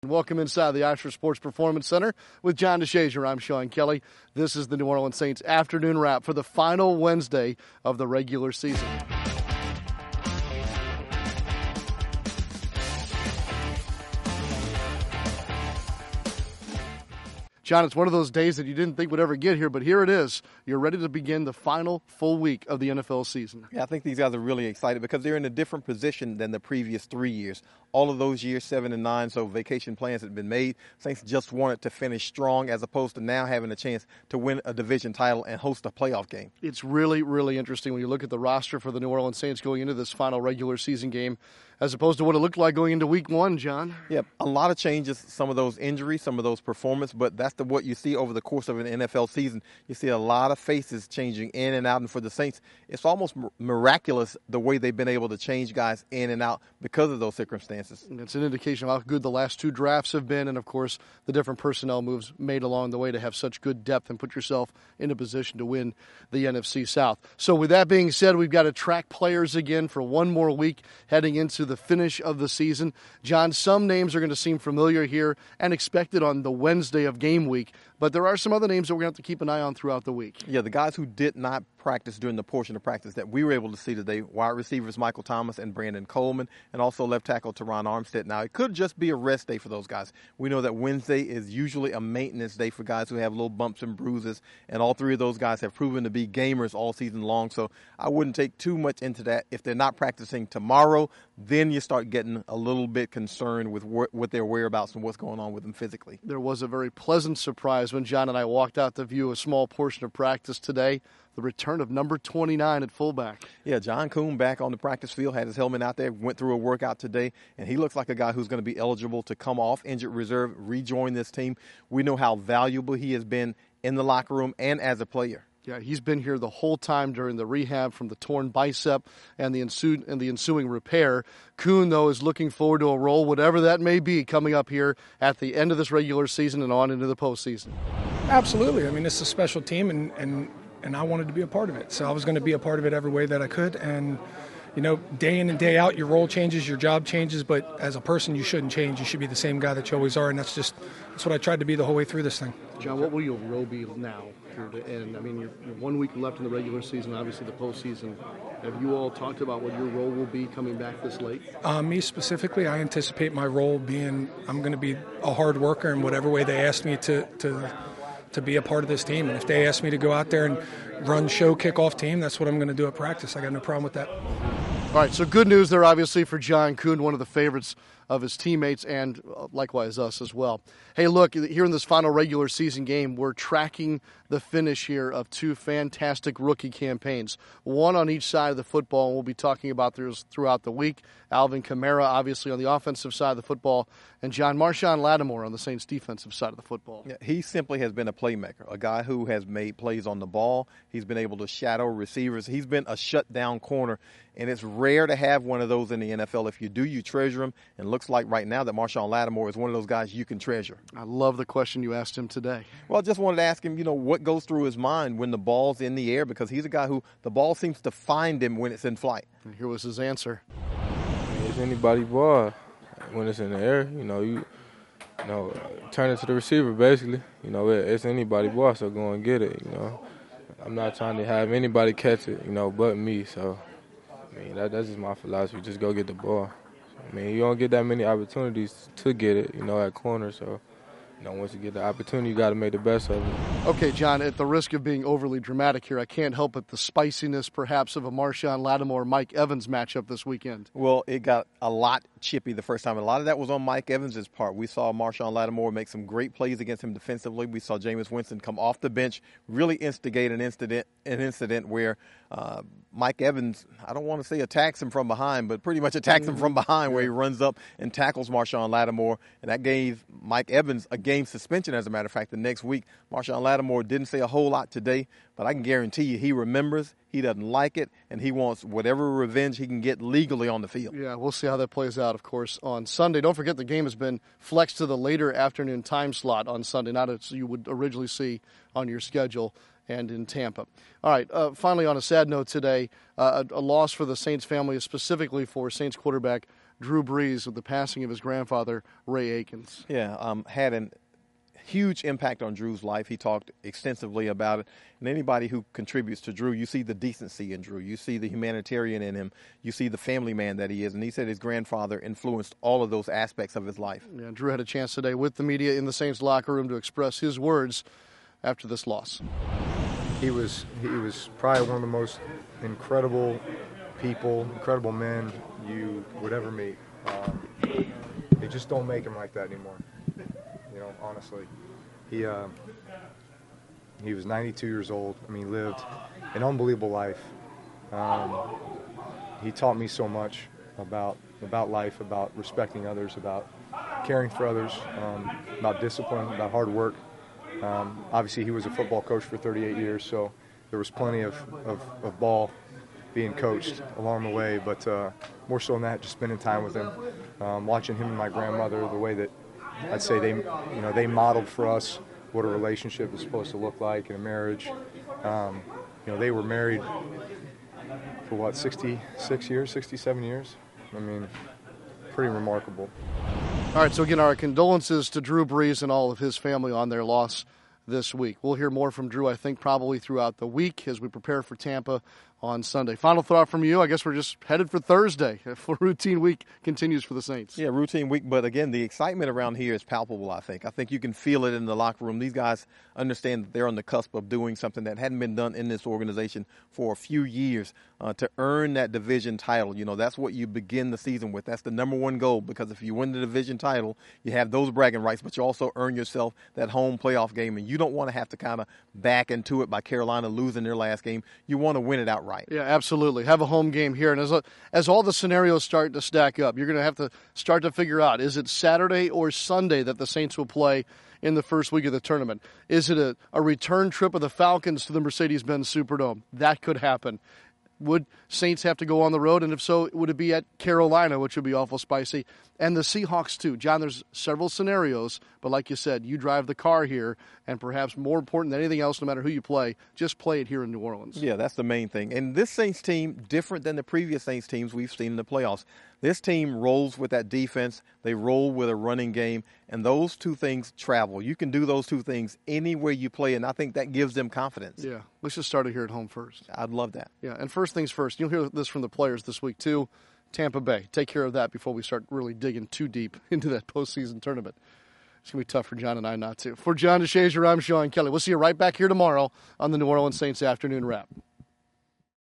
Welcome inside the Asher Sports Performance Center with John DeShazier. I'm Sean Kelly. This is the New Orleans Saints afternoon wrap for the final Wednesday of the regular season. John, it's one of those days that you didn't think would ever get here, but here it is. You're ready to begin the final full week of the NFL season. Yeah, I think these guys are really excited because they're in a different position than the previous 3 years. All of those years, 7 and 9, so vacation plans had been made. Saints just wanted to finish strong as opposed to now having a chance to win a division title and host a playoff game. It's really, really interesting when you look at the roster for the New Orleans Saints going into this final regular season game as opposed to what it looked like going into week one, John. Yep, a lot of changes, some of those injuries, some of those performance, but that's what you see over the course of an NFL season. You see a lot of faces changing in and out, and for the Saints, it's almost miraculous the way they've been able to change guys in and out because of those circumstances. It's an indication of how good the last two drafts have been, and of course, the different personnel moves made along the way to have such good depth and put yourself in a position to win the NFC South. So with that being said, we've got to track players again for one more week heading into the finish of the season. John, some names are going to seem familiar here and expected on the Wednesday of game week, but there are some other names that we're going to have to keep an eye on throughout the week. Yeah, the guys who did not practice during the portion of practice that we were able to see today, wide receivers Michael Thomas and Brandon Coleman, and also left tackle Teron Armstead. Now, it could just be a rest day for those guys. We know that Wednesday is usually a maintenance day for guys who have little bumps and bruises, and all three of those guys have proven to be gamers all season long, so I wouldn't take too much into that. If they're not practicing tomorrow, then you start getting a little bit concerned with what their whereabouts and what's going on with them physically. There was a very pleasant surprise when John and I walked out to view a small portion of practice today. The return of number 29 at fullback. Yeah, John Kuhn back on the practice field, had his helmet out there, went through a workout today, and he looks like a guy who's going to be eligible to come off injured reserve, rejoin this team. We know how valuable he has been in the locker room and as a player. Yeah, he's been here the whole time during the rehab from the torn bicep and the ensuing repair. Kuhn, though, is looking forward to a role, whatever that may be, coming up here at the end of this regular season and on into the postseason. Absolutely. I mean, it's a special team, and I wanted to be a part of it. So I was going to be a part of it every way that I could. And, you know, day in and day out, your role changes, your job changes, but as a person, you shouldn't change. You should be the same guy that you always are, and that's what I tried to be the whole way through this thing. John, what will your role be now here to end? I mean, you're 1 week left in the regular season, obviously the postseason. Have you all talked about what your role will be coming back this late? Me specifically, I anticipate my role being I'm going to be a hard worker in whatever way they ask me to be a part of this team. And if they ask me to go out there and run show kickoff team, that's what I'm going to do at practice. I got no problem with that. All right, so good news there, obviously, for John Kuhn, one of the favorites of his teammates and likewise us as well. Hey, look, here in this final regular season game, we're tracking the finish here of two fantastic rookie campaigns, one on each side of the football, and we'll be talking about this throughout the week. Alvin Kamara, obviously, on the offensive side of the football, and Marshawn Lattimore on the Saints' defensive side of the football. Yeah, he simply has been a playmaker, a guy who has made plays on the ball. He's been able to shadow receivers. He's been a shutdown corner, and it's rare to have one of those in the NFL. If you do, you treasure him, and it looks like right now that Marshawn Lattimore is one of those guys you can treasure. I love the question you asked him today. Well, I just wanted to ask him, what goes through his mind when the ball's in the air, because he's a guy who the ball seems to find him when it's in flight. And here was his answer. It's anybody's ball. When it's in the air, you turn it to the receiver, basically. It's anybody's ball, so go and get it, I'm not trying to have anybody catch it, but me. So, that's just my philosophy. Just go get the ball. You don't get that many opportunities to get it, at corner. So, once you get the opportunity, you got to make the best of it. Okay, John, at the risk of being overly dramatic here, I can't help but the spiciness, perhaps, of a Marshawn Lattimore-Mike Evans matchup this weekend. Well, it got a lot chippy the first time. A lot of that was on Mike Evans' part. We saw Marshawn Lattimore make some great plays against him defensively. We saw Jameis Winston come off the bench, really instigate an incident where Mike Evans, I don't want to say attacks him from behind, but pretty much attacks him from behind, where he runs up and tackles Marshawn Lattimore, and that gave Mike Evans a game suspension, as a matter of fact, the next week. Marshawn Lattimore didn't say a whole lot today, but I can guarantee you he remembers, he doesn't like it, and he wants whatever revenge he can get legally on the field. Yeah, we'll see how that plays out, of course, on Sunday. Don't forget the game has been flexed to the later afternoon time slot on Sunday, not as you would originally see on your schedule and in Tampa. All right, finally on a sad note today, a loss for the Saints family, specifically for Saints quarterback Drew Brees with the passing of his grandfather, Ray Akins. Yeah, had a huge impact on Drew's life. He talked extensively about it. And anybody who contributes to Drew, you see the decency in Drew. You see the humanitarian in him. You see the family man that he is. And he said his grandfather influenced all of those aspects of his life. Yeah, Drew had a chance today with the media in the Saints locker room to express his words after this loss. He was probably one of the most incredible people, incredible men you would ever meet. They just don't make him like that anymore. You know, honestly, he was 92 years old. I mean, he lived an unbelievable life. He taught me so much about life, about respecting others, about caring for others, about discipline, about hard work. Obviously, he was a football coach for 38 years, so there was plenty of ball being coached along the way. But more so than that, just spending time with him, watching him and my grandmother, the way that I'd say they modeled for us what a relationship is supposed to look like in a marriage. They were married for what, 66 years, 67 years? I mean, pretty remarkable. All right, so again, our condolences to Drew Brees and all of his family on their loss this week. We'll hear more from Drew, I think, probably throughout the week as we prepare for Tampa on Sunday. Final thought from you. I guess we're just headed for Thursday for routine week continues for the Saints. Yeah, routine week. But again, the excitement around here is palpable, I think. I think you can feel it in the locker room. These guys understand that they're on the cusp of doing something that hadn't been done in this organization for a few years to earn that division title. You know, that's what you begin the season with. That's the number one goal, because if you win the division title, you have those bragging rights, but you also earn yourself that home playoff game. And you don't want to have to kind of back into it by Carolina losing their last game. You want to win it outright. Yeah, absolutely. Have a home game here. And as all the scenarios start to stack up, you're going to have to start to figure out, is it Saturday or Sunday that the Saints will play in the first week of the tournament? Is it a return trip of the Falcons to the Mercedes-Benz Superdome? That could happen. Would Saints have to go on the road? And if so, would it be at Carolina, which would be awful spicy? And the Seahawks, too. John, there's several scenarios, but like you said, you drive the car here, and perhaps more important than anything else, no matter who you play, just play it here in New Orleans. Yeah, that's the main thing. And this Saints team, different than the previous Saints teams we've seen in the playoffs. This team rolls with that defense. They roll with a running game, and those two things travel. You can do those two things anywhere you play, and I think that gives them confidence. Yeah, let's just start it here at home first. I'd love that. Yeah, and first things first, you'll hear this from the players this week, too. Tampa Bay. Take care of that before we start really digging too deep into that postseason tournament. It's going to be tough for John and I not to. For John DeShazier, I'm Sean Kelly. We'll see you right back here tomorrow on the New Orleans Saints Afternoon Wrap.